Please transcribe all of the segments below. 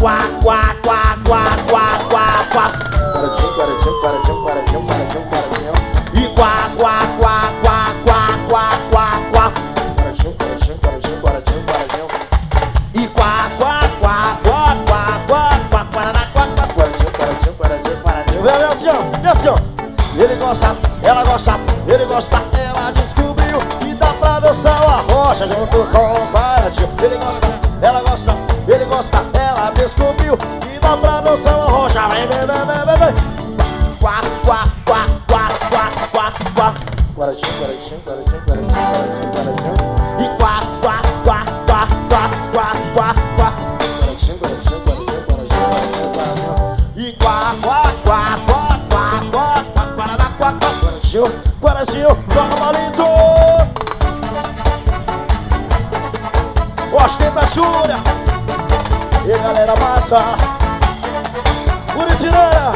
quá, quá, quá, quá, quá, quá, quá. Quaradinho, quaradinho, quaradinho, quaradinho, quaradinho, quaradinho. E quá, quá, quá, quá, quá, quá, quá, quá. Quaradinho, quaradinho, quaradinho, quaradinho, quaradinho. E quá, quá, quá, quá, quá, quá, quá, quá, quá, quá. Quaradinho, quaradinho, quaradinho, quaradinho. Vem assim, ó, vem assim, ó. Ele gosta, ela gosta, ele gosta, ela descobriu que dá pra dançar a rocha junto com o quaradinho. Ele gosta, ela gosta, ele gosta, ela descobriu que dá pra dançar a rocha. Vem, vem, vem, vem, vem, vem. Quá, quá, quá, quá, quá, quá, quá. Quaradinho, quaradinho, quaradinho, quaradinho, quaradinho, quaradinho. E quá, quá, quá, quá, quá, quá, quá, quá. Quaradinho, quaradinho, quaradinho, quaradinho, quaradinho, quaradinho. E quá, quá, quá, quá, quá, quá, quá, quá, quá, quá. Quaradinho, Quaradinho, toca malito. Ostenta a Júlia. E aí, galera massa. Buritirana.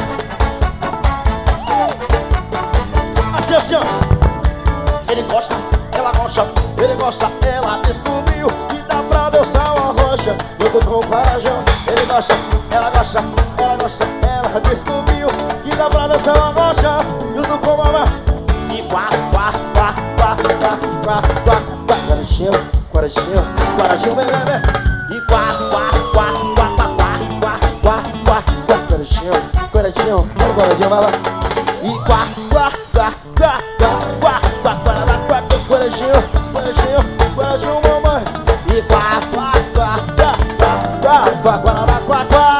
Assim, assim, ó. Ele gosta, ela gosta, ele gosta, ela descobriu que dá pra dançar uma rocha junto com o Quarajão. Ele gosta, ela gosta, ela gosta, ela descobriu que dá pra dançar uma rocha junto com o Mamá. E quá, quá, quá, quá, quá, quá, quá, quá. quaradinho, quaradinho. Quaradinho, vem, vem, vem. E quá, quá, quá, quá, quá, quá, quá, quá, quá. Quaradinho, quaradinho, quaradinho, vai lá. E quá, quá, quá, quá, quá, quá, quá, quá, quá, Quaradinho, quaradinho, quaradinho, mamãe. e quá, quá, quá, quá, quá, quá, quá, quá, quá, quá.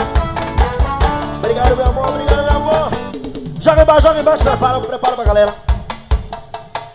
Obrigado, meu amor, obrigado, meu amor. Joga embaixo, prepara pra galera.